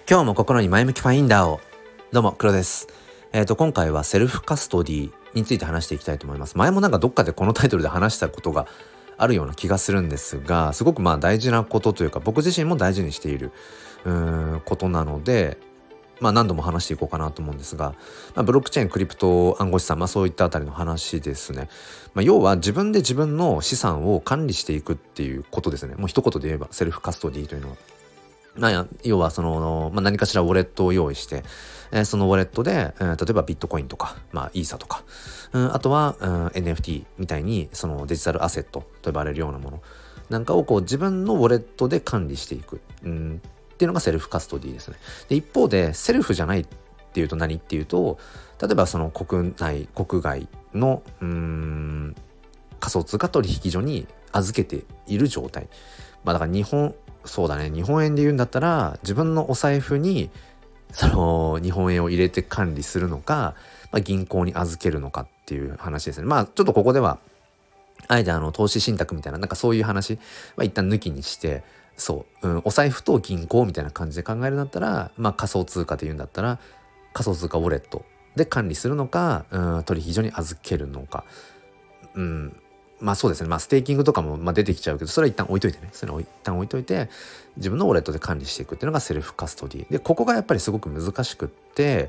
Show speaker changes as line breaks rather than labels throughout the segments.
今日も心に前向きファインダーを。どうも黒です。今回はセルフカストディについて話していきたいと思います。前もどっかでこのタイトルで話したことがあるような気がするんですが、すごく大事なことというか、僕自身も大事にしていることなので、何度も話していこうかなと思うんですが、ブロックチェーン、クリプト、暗号資産、そういったあたりの話ですね。要は自分で自分の資産を管理していくっていうことですね。もう一言で言えばセルフカストディというのは。要は何かしらウォレットを用意して、そのウォレットで、例えばビットコインとか、イーサとか、あとは、NFT みたいにそのデジタルアセットと呼ばれるようなものなんかを自分のウォレットで管理していく、っていうのがセルフカストディですね。で、一方でセルフじゃないっていうと何っていうと、例えばその国内国外の仮想通貨取引所に預けている状態。だから日本円で言うんだったら、自分のお財布にその日本円を入れて管理するのか、銀行に預けるのかっていう話ですね。ちょっとここではあえて投資信託みたいなそういう話は一旦抜きにして、お財布と銀行みたいな感じで考えるんだったら、仮想通貨で言うんだったら仮想通貨ウォレットで管理するのか、取引所に預けるのか、そうですね。ステーキングとかも出てきちゃうけど、それは一旦置いといてね。それを一旦置いといて、自分のウォレットで管理していくっていうのがセルフカストディ。で、ここがやっぱりすごく難しくって、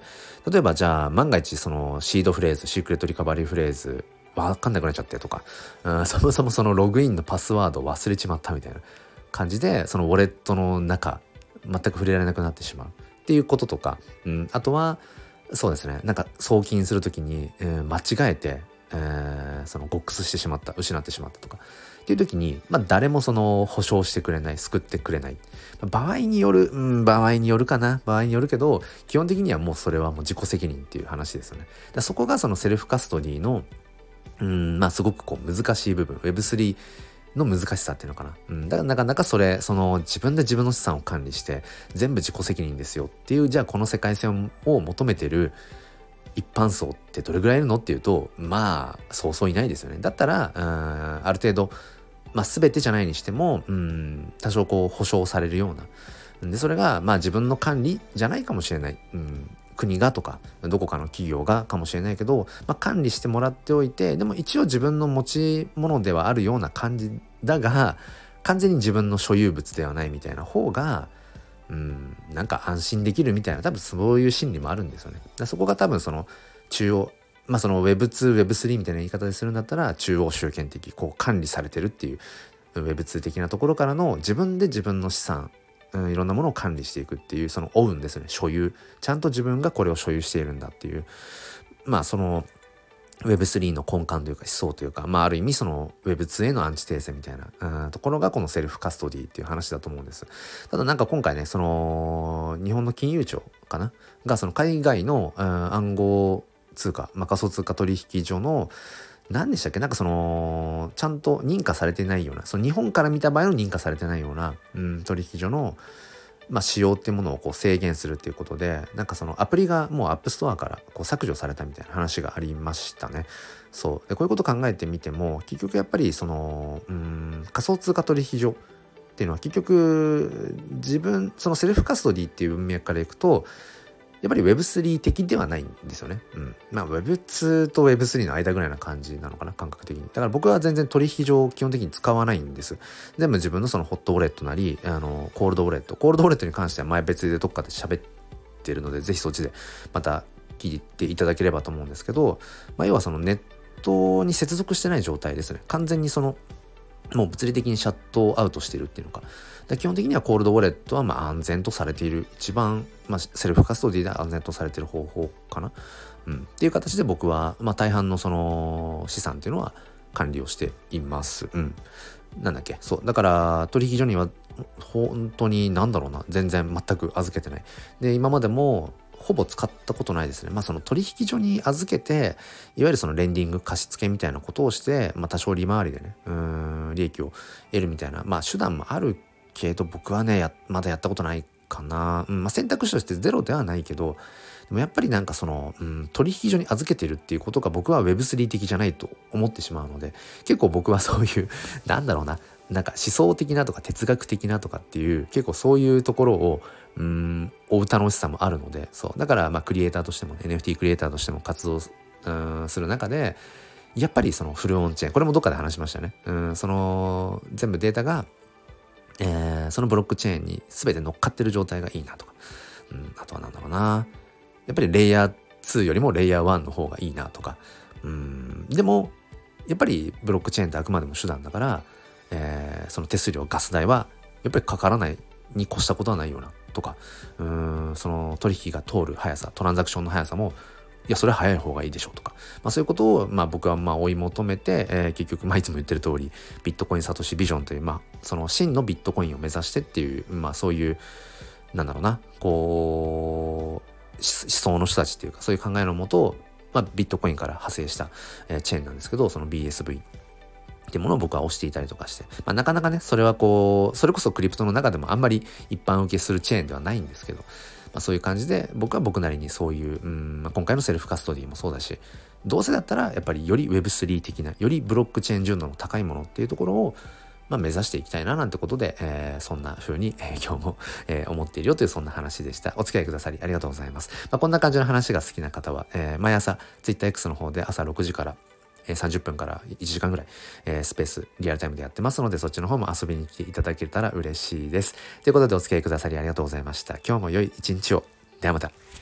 例えばじゃあ万が一そのシードフレーズ、シークレットリカバリーフレーズわかんなくなっちゃってとか、そもそもそのログインのパスワードを忘れちまったみたいな感じで、そのウォレットの中全く触れられなくなってしまうっていうこととか、あとはそうですね。送金するときに、間違えてそのゴックスしてしまった、失ってしまったとかっていう時に、誰もその保証してくれない、救ってくれない、場合によるけど、基本的にはもうそれはもう自己責任っていう話ですよね。そこがそのセルフカストディのすごく難しい部分、Web3 の難しさっていうのかな。だからなかなかその自分で自分の資産を管理して全部自己責任ですよっていう、じゃあこの世界線を求めてる一般層ってどれぐらいいるのっていうと、そうそういないですよね。だったらある程度全てじゃないにしても多少保証されるようなで、それが自分の管理じゃないかもしれない、国がとかどこかの企業がかもしれないけど、管理してもらっておいて、でも一応自分の持ち物ではあるような感じだが、完全に自分の所有物ではないみたいな方が安心できるみたいな、多分そういう心理もあるんですよね。そこが多分その中央、その Web2、Web3 みたいな言い方でするんだったら、中央集権的、管理されてるっていう Web2 的なところからの、自分で自分の資産、いろんなものを管理していくっていう、そのオウンですね、所有、ちゃんと自分がこれを所有しているんだっていう、そのWeb3 の根幹というか思想というか、ある意味その Web2 へのアンチテーゼみたいなところがこのセルフカストディっていう話だと思うんです。ただ今回ね、その日本の金融庁かなが、その海外の暗号通貨、仮想通貨取引所の何でしたっけ、そのちゃんと認可されてないような、その日本から見た場合の認可されてないような、取引所の使用っていうものを制限するっていうことで、そのアプリがもうアップストアから削除されたみたいな話がありましたね。で、こういうこと考えてみても、結局やっぱりその仮想通貨取引所っていうのは結局そのセルフカストディっていう文脈からいくと、やっぱり Web3 的ではないんですよね。Web2 と Web3 の間ぐらいな感じなのかな、感覚的に。だから僕は全然取引所を基本的に使わないんです。全部自分のそのホットウォレットなり、コールドウォレットに関しては前別でどっかで喋ってるので、ぜひそっちでまた聞いていただければと思うんですけど、要はそのネットに接続してない状態ですね。完全にそのもう物理的にシャットアウトしてるっていうのか。基本的にはコールドウォレットは安全とされている、一番、セルフカストディで安全とされている方法かな、っていう形で僕は、大半のその資産っていうのは管理をしています。だから取引所には本当に全く預けてない。で、今までもほぼ使ったことないですね。その取引所に預けて、いわゆるそのレンディング、貸し付けみたいなことをして、多少利回りでね、利益を得るみたいな、手段もあるけど、僕はね、まだやったことないかな。選択肢としてゼロではないけど、でもやっぱりなんか取引所に預けてるっていうことが僕は Web3 的じゃないと思ってしまうので、結構僕はそういうなんだろうな、なんか思想的なとか哲学的なとかっていう結構そういうところを追う楽しさもあるので、そうだからクリエイターとしても、ね、NFT クリエイターとしても活動する中で、やっぱりそのフルオンチェーン、これもどっかで話しましたね。その全部データが、そのブロックチェーンに全て乗っかってる状態がいいなとか、あとはなんだろうな、やっぱりレイヤー2よりもレイヤー1の方がいいなとか、でもやっぱりブロックチェーンってあくまでも手段だから、その手数料ガス代はやっぱりかからないに越したことはないようなとか、その取引が通る速さ、トランザクションの速さもいやそれは早い方がいいでしょうとか、そういうことを僕は追い求めて、結局いつも言ってる通りビットコインサトシビジョンというその真のビットコインを目指してっていう、そういうなんだろうな、こう思想の人たちっていうかそういう考えのもと、ビットコインから派生した、チェーンなんですけど、その BSVっていうものを僕は推していたりとかして、なかなかねそれはそれこそクリプトの中でもあんまり一般受けするチェーンではないんですけど、そういう感じで僕は僕なりにそういう、今回のセルフカストディもそうだし、どうせだったらやっぱりより Web3 的な、よりブロックチェーン純度の高いものっていうところを目指していきたいななんてことで、そんな風に、今日も、思っているよというそんな話でした。お付き合いくださりありがとうございます。こんな感じの話が好きな方は、毎朝 TwitterX の方で朝6時から30分から1時間ぐらい、スペースリアルタイムでやってますので、そっちの方も遊びに来ていただけたら嬉しいです。ということでお付き合いくださりありがとうございました。今日も良い一日を。ではまた。